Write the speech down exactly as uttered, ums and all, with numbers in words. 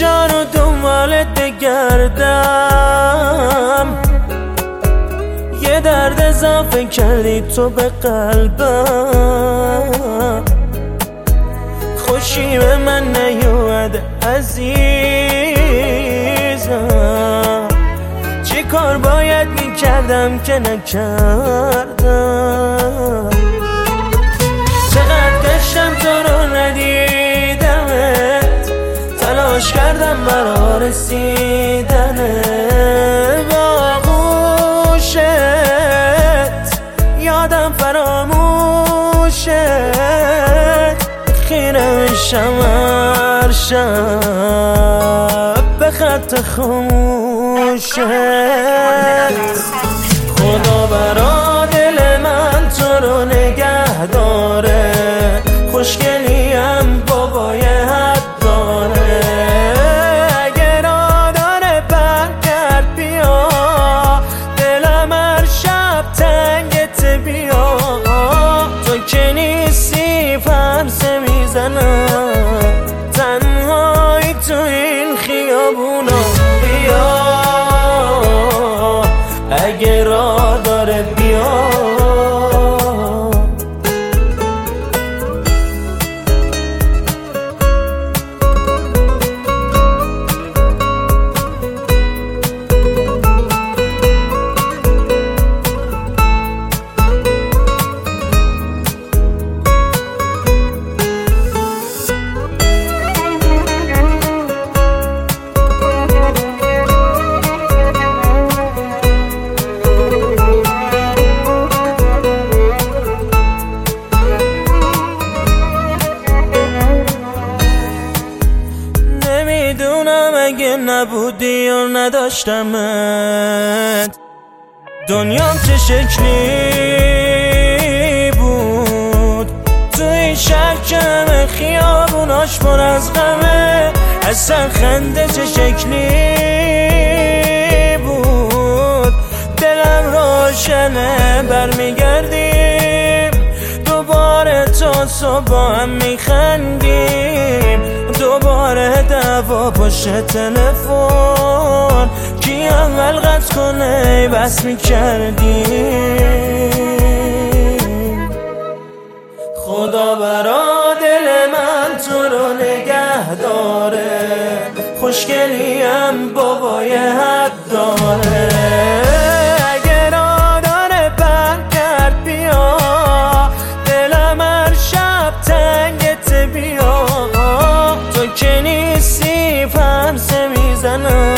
جانو دنبالت بگردم، یه درد اضافه کردی تو به قلبم. خوشی به من نیومده عزیزم، چی کار باید میکردم که نکردم. چقدر گشتم تو رو ندیدمت، تلاش کردم برا رسیدنه به آغوشت، یادم فراموشت، خیره میشم هر شب به خط خاموشت. خدا برا دل من تو رو نگه داره، خوشگلیم بابای حد داره. اگر آداره برگرد بیا، دلم هر شب تنگت بیا. تو که نیستی فرسه میزنم، تنهایی تو این خیابونا. بیا اگه راه داره بیا. نمیدونم اگه نبودی و نداشتمت، دنیام چه شکلی بود. تو این شهر که همه خیابوناش پر از غمه، اصلا خنده چه شکلی بود. دلم روشنه برمیگردیم دوباره، تا صبح با هم میخندیم. دوباره دعوا پشت تلفن، کی اول قطع کنه بس میکردیم. خدا برا دل من تو رو نگه داره، خوشگلیم بابای حد داره. اگر آداره برگرد بیا، دلم هر شب تنگت بیا. تو که نیستی فرسه میزنم،